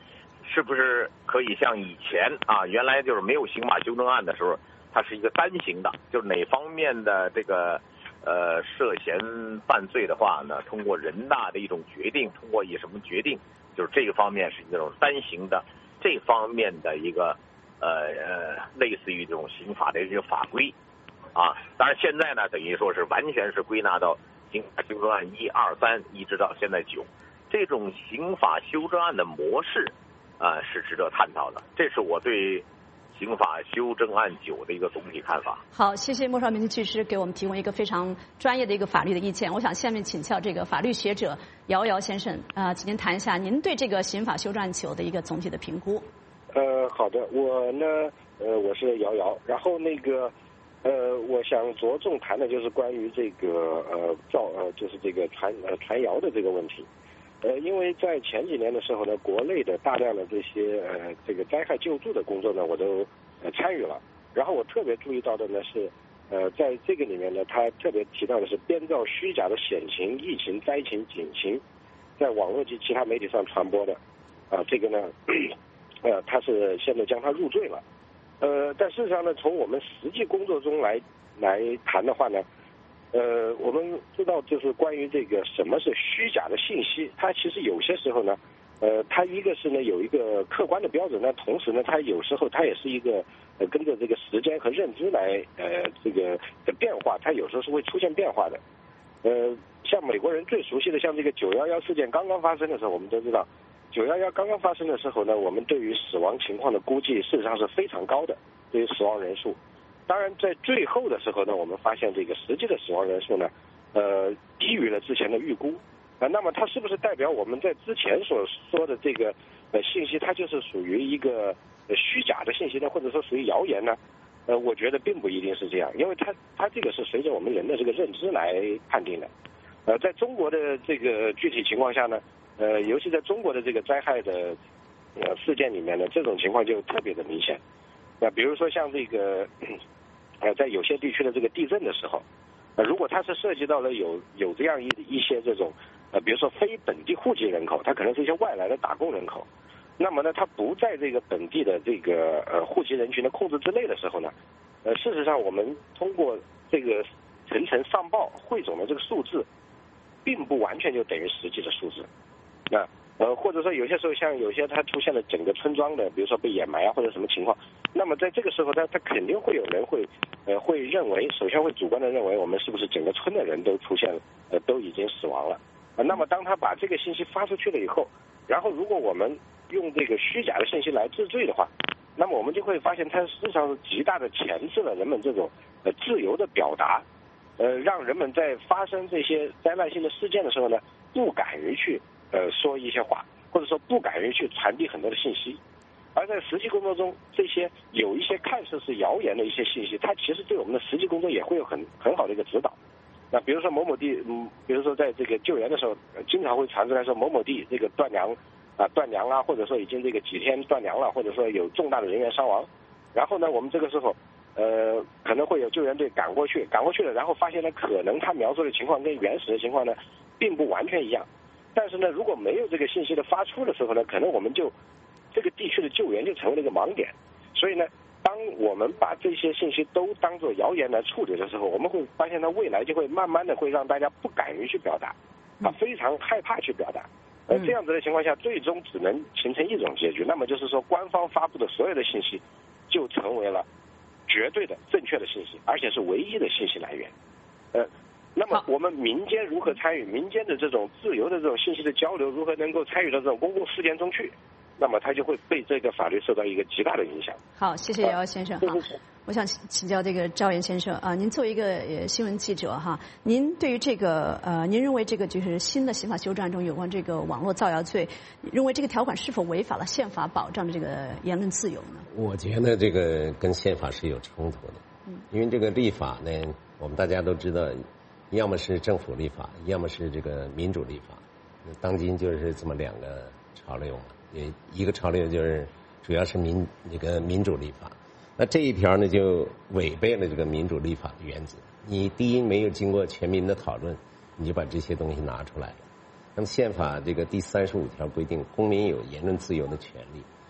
是不是可以像以前啊，原来就是没有刑法修正案的时候，它是一个单行的，就是哪方面的这个呃涉嫌犯罪的话呢，通过人大的一种决定，通过以什么决定，就是这个方面是一种单行的这方面的一个呃呃类似于这种刑法的一个法规啊。当然现在呢，等于说是完全是归纳到刑法修正案一二三一直到现在九，这种刑法修正案的模式啊、呃、是值得探讨的。这是我对刑法修正案九的一个总体看法。 好，谢谢莫少明律师给我们提供一个非常专业的一个法律的意见。我想下面请教这个法律学者姚姚先生，呃，请您谈一下您对这个刑法修正案九的一个总体的评估。 呃，好的，我呢，呃，我是姚姚，然后那个，呃，我想着重谈的就是关于这个呃造呃就是这个传呃传谣的这个问题。呃，因为在前几年的时候呢，国内的大量的这些呃这个灾害救助的工作呢，我都呃参与了。然后我特别注意到的呢是，呃，在这个里面呢，他特别提到的是编造虚假的险情、疫情、灾情、警情，在网络及其他媒体上传播的，啊、呃，这个呢，呃，他是现在将他入罪了。呃，但事实上呢，从我们实际工作中来来谈的话呢。呃，我们知道，就是关于这个什么是虚假的信息，它其实有些时候呢，呃，它一个是呢有一个客观的标准，那同时呢，它有时候它也是一个呃跟着这个时间和认知来呃这个的变化，它有时候是会出现变化的。呃，像美国人最熟悉的，像这个九幺幺事件刚刚发生的时候，我们都知道，九幺幺刚刚发生的时候呢，我们对于死亡情况的估计事实上是非常高的，对于死亡人数。当然，在最后的时候呢，我们发现这个实际的死亡人数呢，呃，低于了之前的预估。啊，那么它是不是代表我们在之前所说的这个呃信息，它就是属于一个呃虚假的信息呢，或者说属于谣言呢？呃，我觉得并不一定是这样，因为它它这个是随着我们人的这个认知来判定的。呃，在中国的这个具体情况下呢，呃，尤其在中国的这个灾害的呃事件里面呢，这种情况就特别的明显。那比如说像这个。呃，在有些地区的这个地震的时候，呃，如果它是涉及到了有有这样一一些这种呃，比如说非本地户籍人口，它可能是一些外来的打工人口，那么呢，它不在这个本地的这个呃户籍人群的控制之内的时候呢，呃，事实上我们通过这个层层上报汇总的这个数字，并不完全就等于实际的数字。那呃，或者说有些时候像有些它出现了整个村庄的，比如说被掩埋啊或者什么情况，那么在这个时候呢，他肯定会有人会呃会认为，首先会主观的认为我们是不是整个村的人都出现了呃都已经死亡了啊、呃？那么当他把这个信息发出去了以后，然后如果我们用这个虚假的信息来治罪的话，那么我们就会发现它实际上是极大的钳制了人们这种呃自由的表达，呃让人们在发生这些灾难性的事件的时候呢，不敢于去呃说一些话，或者说不敢于去传递很多的信息。而在实际工作中，这些有一些看似是谣言的一些信息，它其实对我们的实际工作也会有很很好的一个指导。那比如说某某地，嗯，比如说在这个救援的时候，呃、经常会传出来说某某地这个断粮啊断粮啊，或者说已经这个几天断粮了，或者说有重大的人员伤亡。然后呢，我们这个时候呃可能会有救援队赶过去，赶过去了，然后发现呢，可能他描述的情况跟原始的情况呢并不完全一样。但是呢，如果没有这个信息的发出的时候呢，可能我们就这个地区的救援就成为了一个盲点。所以呢，当我们把这些信息都当作谣言来处理的时候，我们会发现呢，未来就会慢慢的会让大家不敢于去表达，啊，非常害怕去表达。呃，这样子的情况下，最终只能形成一种结局，那么就是说，官方发布的所有的信息就成为了绝对的正确的信息，而且是唯一的信息来源。呃。那么我们民间如何参与民间的这种自由的这种信息的交流，如何能够参与到这种公共事件中去，那么它就会被这个法律受到一个极大的影响。 好，谢谢姚姚先生。好，我想请教这个赵岩先生啊，您作为一个呃新闻记者哈，您对于这个呃，您认为这个就是新的刑法修正案中有关这个网络造谣罪，认为这个条款是否违反了宪法保障的这个言论自由呢？ 我觉得这个跟宪法是有冲突的，嗯，因为这个立法呢，我们大家都知道。要么是政府立法，要么是这个民主立法。当今就是这么两个潮流嘛，也一个潮流就是主要是民这个民主立法。那这一条呢，就违背了这个民主立法的原则。你第一没有经过全民的讨论，你就把这些东西拿出来了。那么宪法这个第三十五条规定，公民有言论自由的权利。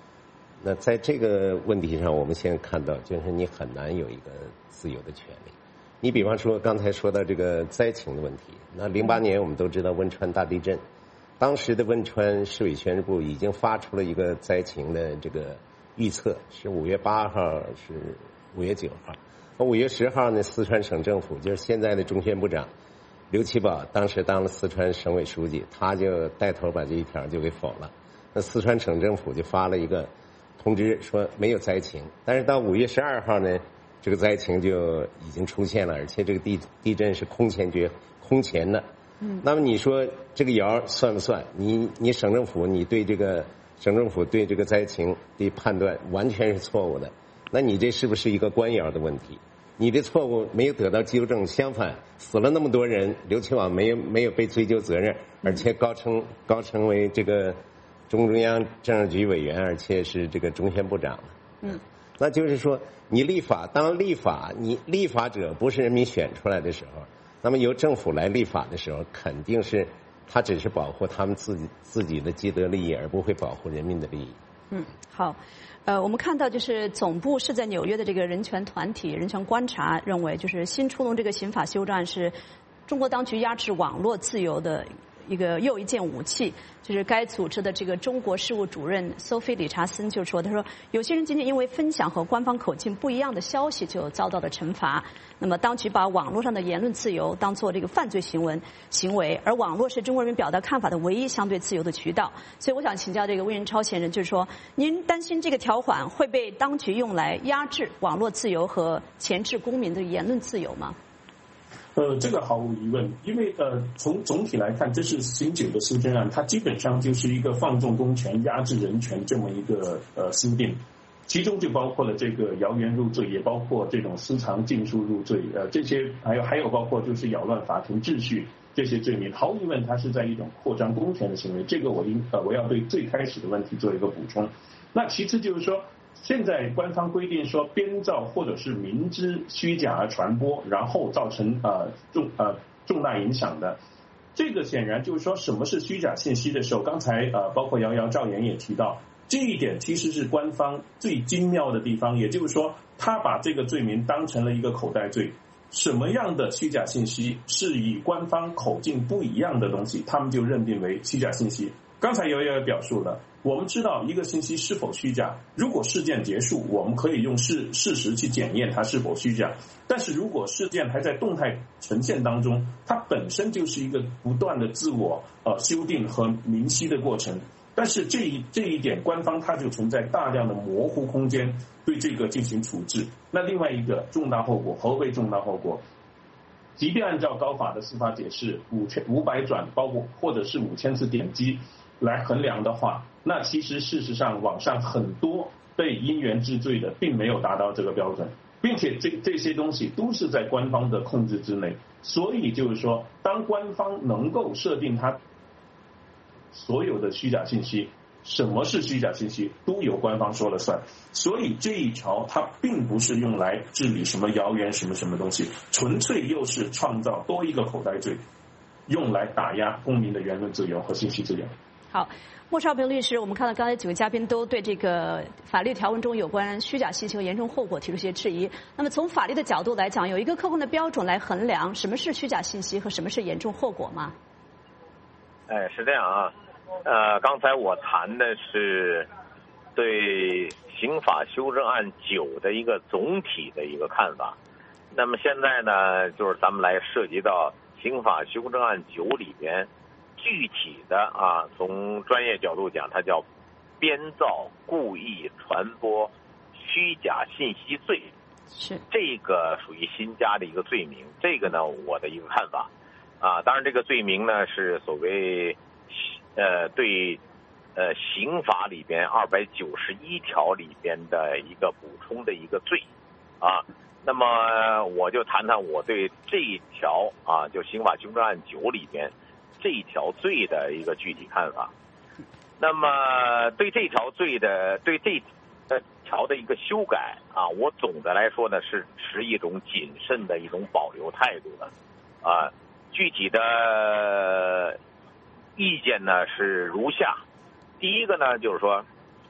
那在这个问题上，我们现在看到，就是你很难有一个自由的权利。你比方说刚才说到这个灾情的问题，那零八年我们都知道汶川大地震，当时的汶川市委宣传部已经发出了一个灾情的这个预测，是五月八号，是五月九号。五月十号呢，四川省政府就是现在的中宣部长刘奇葆，当时当了四川省委书记，他就带头把这一条就给否了。那四川省政府就发了一个通知说没有灾情，但是到五月十二号呢，这个灾情就已经出现了，而且这个地地震是空前绝空前的。嗯，那么你说这个谣算不算？你你省政府你对这个省政府对这个灾情的判断完全是错误的，那你这是不是一个官谣的问题？你的错误没有得到纠正，相反死了那么多人，刘奇葆没有没有被追究责任，而且高称高称为这个中中央政治局委员，而且是这个中宣部长。嗯，那就是说你立法，当立法你立法者不是人民选出来的时候，那么由政府来立法的时候，肯定是他只是保护他们自己自己的既得利益，而不会保护人民的利益。 嗯，好。呃，我们看到就是总部是在纽约的这个人权团体人权观察认为，就是新出笼这个刑法修正案是中国当局压制网络自由的一个又一件武器。就是该组织的这个中国事务主任 Sophie 理查森就说，他说有些人仅仅因为分享和官方口径不一样的消息就遭到了惩罚。那么当局把网络上的言论自由当作这个犯罪行为行为，而网络是中国人民表达看法的唯一相对自由的渠道。所以我想请教这个魏仁超先生，就是说您担心这个条款会被当局用来压制网络自由和钳制公民的言论自由吗？ 呃，这个毫无疑问，因为呃，从总体来看，这是刑九的修正案，它基本上就是一个放纵公权、压制人权这么一个呃修订，其中就包括了这个谣言入罪，也包括这种私藏禁书入罪，呃，这些还有还有包括就是扰乱法庭秩序这些罪名，毫无疑问，它是在一种扩张公权的行为。这个我应呃我要对最开始的问题做一个补充。那其次就是说，现在官方规定说，编造或者是明知虚假而传播，然后造成呃重呃重大影响的，这个显然就是说什么是虚假信息的时候，刚才呃包括姚姚赵岩也提到，这一点其实是官方最精妙的地方，也就是说，他把这个罪名当成了一个口袋罪。什么样的虚假信息是以官方口径不一样的东西，他们就认定为虚假信息。刚才姚姚也表述了，我们知道一个信息是否虚假，如果事件结束，我们可以用事事实去检验它是否虚假。但是如果事件还在动态呈现当中，它本身就是一个不断的自我呃修订和明晰的过程。但是这一这一点，官方它就存在大量的模糊空间，对这个进行处置。那另外一个重大后果，何谓重大后果？即便按照高法的司法解释，五千五百转，包括或者是五千次点击来衡量的话，那其实事实上网上很多被因缘治罪的并没有达到这个标准，并且这这些东西都是在官方的控制之内。所以就是说，当官方能够设定它所有的虚假信息，什么是虚假信息都由官方说了算。所以这一条它并不是用来治理什么谣言什么什么东西，纯粹又是创造多一个口袋罪，用来打压公民的言论自由和信息自由。 好，莫少平律师，我们看到刚才几位嘉宾都对这个法律条文中有关虚假信息和严重后果提出一些质疑。那么从法律的角度来讲，有一个客观的标准来衡量什么是虚假信息和什么是严重后果吗？ 哎，是这样啊。呃，刚才我谈的是对刑法修正案九的一个总体的一个看法。那么现在呢，就是咱们来涉及到刑法修正案九里边具体的啊，从专业角度讲，它叫编造、故意传播虚假信息罪。 是这个属于新加的一个罪名。这个呢，我的一个看法啊，当然这个罪名呢是所谓呃对呃刑法里边二百九十一条里边的一个补充的一个罪啊。那么我就谈谈我对这一条啊，就刑法修正案九里边这一条罪的一个具体看法。那么对这条罪的对这条的一个修改啊，我总的来说呢是持一种谨慎的一种保留态度的啊。具体的意见呢是如下：第一个呢，就是说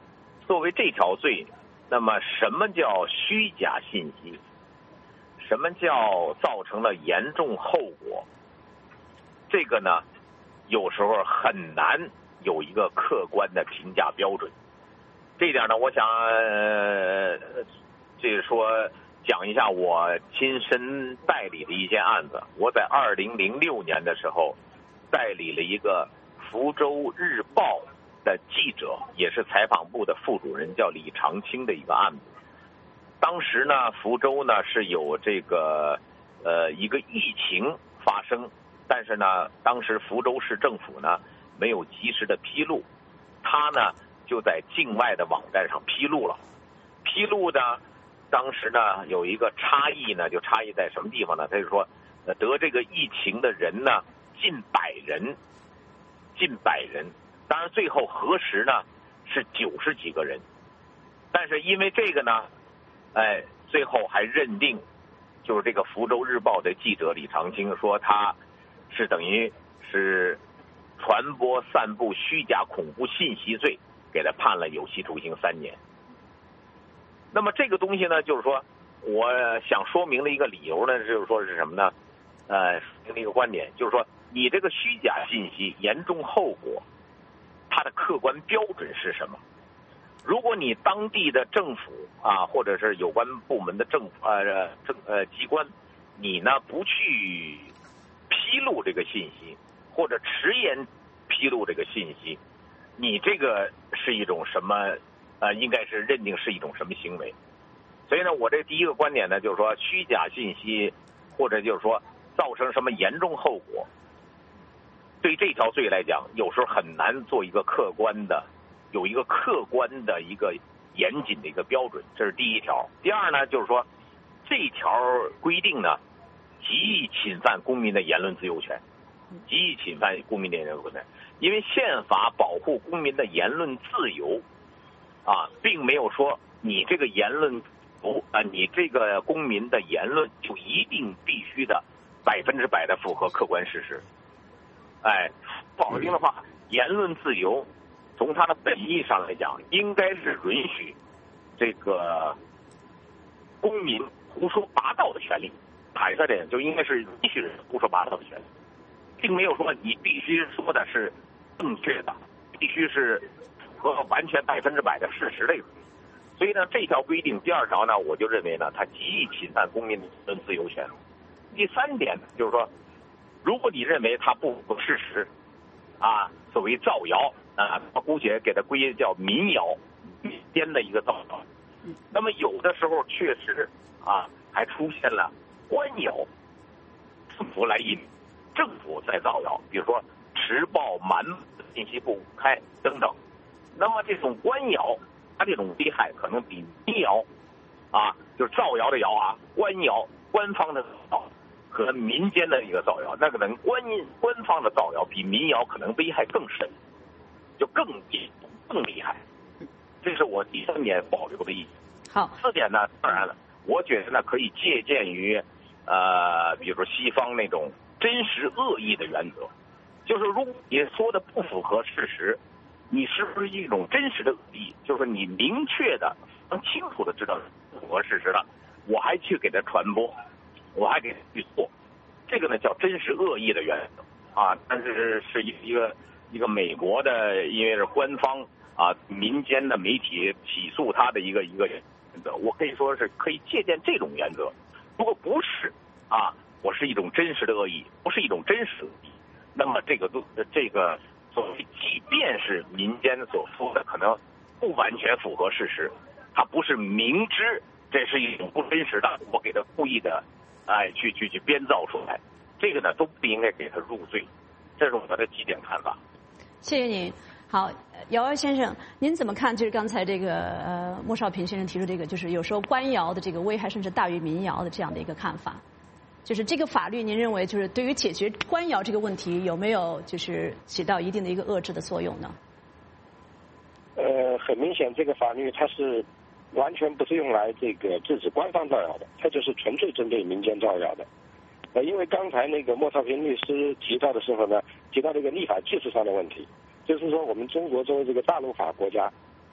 作为这条罪，那么什么叫虚假信息？什么叫造成了严重后果？这个呢，有时候很难有一个客观的评价标准。这一点呢，我想，呃、这说讲一下我亲身代理的一件案子。我在二零零六年的时候，代理了一个福州日报的记者，也是采访部的副主任，叫李长青的一个案子。当时呢，福州呢是有这个呃一个疫情发生，但是呢，当时福州市政府呢没有及时的披露，他呢就在境外的网站上披露了。披露呢，当时呢有一个差异呢，就差异在什么地方呢？他就说，得这个疫情的人呢近百人，近百人。当然最后核实呢是九十几个人，但是因为这个呢。哎，最后还认定，就是这个福州日报的记者李长青说他是等于是传播散布虚假恐怖信息罪，给他判了有期徒刑三年。那么这个东西呢，就是说我想说明的一个理由呢，就是说是什么呢？呃，说明了一个观点，就是说你这个虚假信息严重后果，它的客观标准是什么？如果你当地的政府啊，或者是有关部门的政府呃政呃机关，你呢不去披露这个信息，或者迟延披露这个信息，你这个是一种什么？呃，应该是认定是一种什么行为？所以呢，我这第一个观点呢，就是说虚假信息，或者就是说造成什么严重后果，对这条罪来讲，有时候很难做一个客观的。有一个客观的一个严谨的一个标准，这是第一条。第二呢，就是说这条规定呢，极易侵犯公民的言论自由权，极易侵犯公民的言论自由权。因为宪法保护公民的言论自由啊，并没有说你这个言论不啊，你这个公民的言论就一定必须的百分之百的符合客观事实。哎，不好听的话，言论自由。从它的本意上来讲，应该是允许这个公民胡说八道的权利。坦率点，就应该是允许人胡说八道的权利，并没有说你必须说的是正确的，必须是符合完全百分之百的事实的。所以呢，这条规定第二条呢，我就认为呢，它极易侵犯公民的自由权。第三点就是说，如果你认为它不符合事实，啊，所谓造谣。啊，他姑且给它归因叫民谣，民间的一个造谣。那么有的时候确实啊，还出现了官谣，政府来引，政府在造谣，比如说迟报、瞒信息不公开等等。那么这种官谣，它这种危害可能比民谣啊，就是造谣的谣啊，官谣官方的造谣和民间的一个造谣，那可能官官方的造谣比民谣可能危害更深。就更更厉害，这是我第三点保留的意见。 好， 四点呢，当然了，我觉得呢可以借鉴于呃，比如说西方那种真实恶意的原则，就是如果你说的不符合事实，你是不是一种真实的恶意？就是你明确的、能清楚的知道不符合事实了，我还去给它传播，我还给它去做，这个呢叫真实恶意的原则啊。但是是一个。一个美国的，因为是官方啊，民间的媒体起诉他的一个一个原则，我可以说是可以借鉴这种原则。如果不是啊，我是一种真实的恶意，不是一种真实的恶意，那么这个都这个所谓，即便是民间所说的可能不完全符合事实，它不是明知这是一种不真实的，我给他故意的哎去去去编造出来，这个呢都不应该给他入罪。这是我的几点看法。 谢谢您。好，姚姚先生，您怎么看？就是刚才这个呃莫少平先生提出这个，就是有时候官谣的这个危害甚至大于民谣的这样的一个看法。就是这个法律，您认为就是对于解决官谣这个问题，有没有就是起到一定的一个遏制的作用呢？ 呃，很明显，这个法律它是完全不是用来这个制止官方造谣的，它就是纯粹针对民间造谣的。呃，因为刚才那个莫少平律师提到的时候呢，提到这个立法技术上的问题，就是说我们中国作为这个大陆法国家，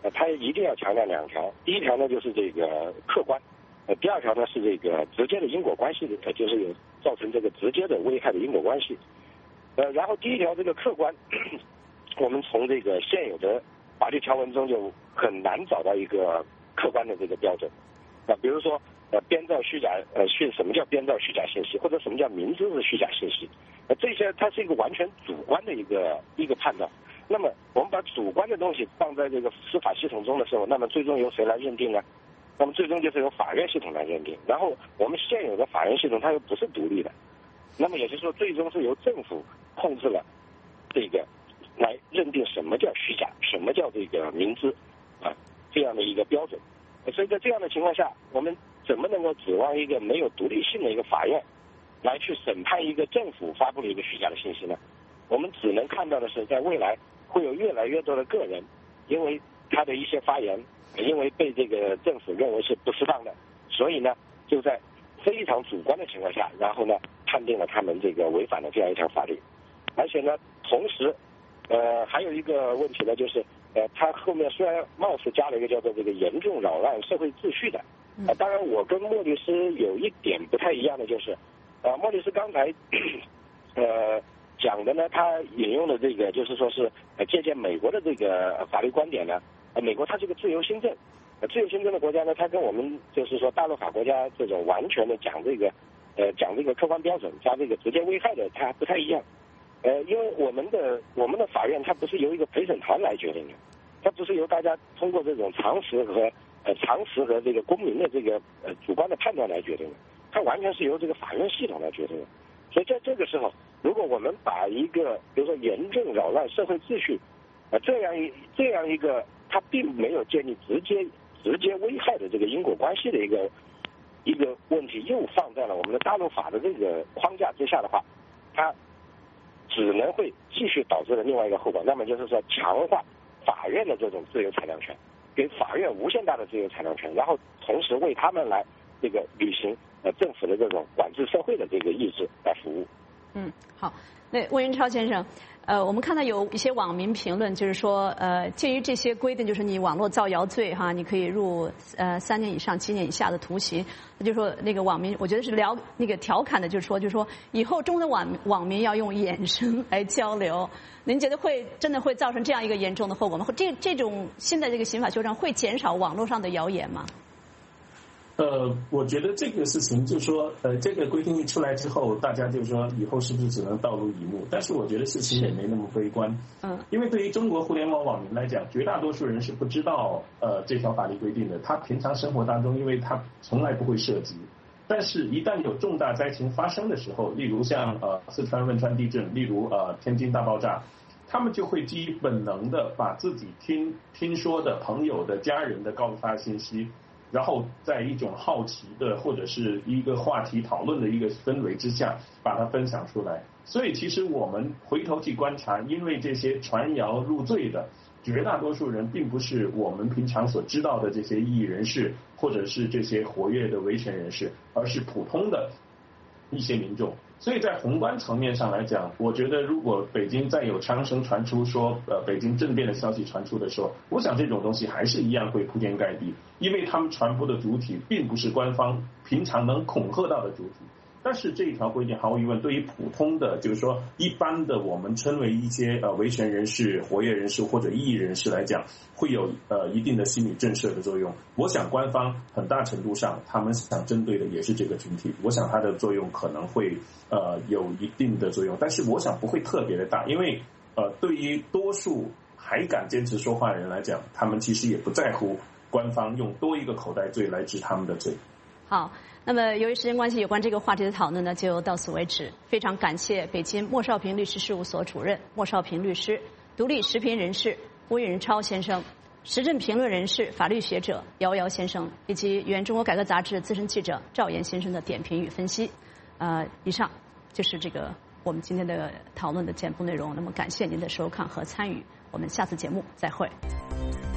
呃，它一定要强调两条。第一条呢就是这个客观，呃，第二条呢是这个直接的因果关系的，呃，就是有造成这个直接的危害的因果关系。呃，然后第一条这个客观，我们从这个现有的法律条文中就很难找到一个客观的这个标准。啊，比如说呃编造虚假呃虚什么叫编造虚假信息，或者什么叫明知是虚假信息，呃这些它是一个完全主观的一个一个判断。那么我们把主观的东西放在这个司法系统中的时候，那么最终由谁来认定呢？那么最终就是由法院系统来认定。然后我们现有的法院系统它又不是独立的，那么也就是说最终是由政府控制了这个来认定什么叫虚假，什么叫这个明知啊这样的一个标准。所以在这样的情况下，我们怎么能够指望一个没有独立性的一个法院来去审判一个政府发布的一个虚假的信息呢？我们只能看到的是，在未来会有越来越多的个人，因为他的一些发言，因为被这个政府认为是不适当的，所以呢，就在非常主观的情况下，然后呢，判定了他们这个违反了这样一条法律。而且呢，同时，呃，还有一个问题呢，就是呃，他后面虽然貌似加了一个叫做这个严重扰乱社会秩序的，呃，当然我跟莫律师有一点不太一样的就是，呃，莫律师刚才呃讲的呢，他引用的这个就是说是呃借鉴美国的这个法律观点呢，呃，美国它是个自由新政，呃，自由新政的国家呢，它跟我们就是说大陆法国家这种完全的讲这个呃讲这个客观标准加这个直接危害的，它不太一样。呃，因为我们的我们的法院它不是由一个陪审团来决定的，它不是由大家通过这种常识和呃常识和这个公民的这个呃主观的判断来决定的，它完全是由这个法院系统来决定的。所以在这个时候，如果我们把一个比如说严重扰乱社会秩序，啊、呃、这样一这样一个它并没有建立直接直接危害的这个因果关系的一个一个问题，又放在了我们的大陆法的这个框架之下的话，它只能会继续导致的另外一个后果，那么就是说强化法院的这种自由裁量权，给法院无限大的自由裁量权，然后同时为他们来这个履行呃政府的这种管制社会的这个意志来服务。 嗯，好，那温云超先生，呃，我们看到有一些网民评论，就是说，呃，鉴于这些规定，就是你网络造谣罪哈，你可以入呃三年以上七年以下的徒刑。就是说那个网民，我觉得是聊那个调侃的，就是说，就是说以后中的网网民要用眼神来交流。您觉得会真的会造成这样一个严重的后果吗？这这种新的这个刑法修正会减少网络上的谣言吗？ 呃，我觉得这个事情就是说，呃，这个规定一出来之后，大家就说以后是不是只能道路以目？但是我觉得事情也没那么悲观。 嗯， 因为对于中国互联网网民来讲，绝大多数人是不知道呃这条法律规定的。他平常生活当中，因为他从来不会涉及，但是一旦有重大灾情发生的时候，例如像呃四川汶川地震，例如呃天津大爆炸，他们就会基于本能的把自己听听说的朋友的家人的告发信息，然后在一种好奇的或者是一个话题讨论的一个氛围之下，把它分享出来。所以其实我们回头去观察，因为这些传谣入罪的绝大多数人并不是我们平常所知道的这些异议人士，或者是这些活跃的维权人士，而是普通的一些民众。所以在宏观层面上来讲，我觉得如果北京再有枪声传出说呃北京政变的消息传出的时候，我想这种东西还是一样会铺天盖地，因为他们传播的主体并不是官方平常能恐吓到的主体。但是这一条规定毫无疑问对于普通的就是说一般的我们称为一些呃维权人士、活跃人士或者异议人士来讲，会有呃一定的心理震慑的作用。我想官方很大程度上他们想针对的也是这个群体，我想它的作用可能会呃有一定的作用，但是我想不会特别的大，因为呃对于多数还敢坚持说话的人来讲，他们其实也不在乎官方用多一个口袋罪来治他们的罪。 好，那么由于时间关系，有关这个话题的讨论呢，就到此为止。非常感谢北京莫少平律师事务所主任莫少平律师、独立时评人士温云超先生、时政评论人士、法律学者姚瑶先生，以及原中国改革杂志资深记者赵岩先生的点评与分析。呃，以上就是这个我们今天的讨论的全部内容。那么感谢您的收看和参与，我们下次节目再会。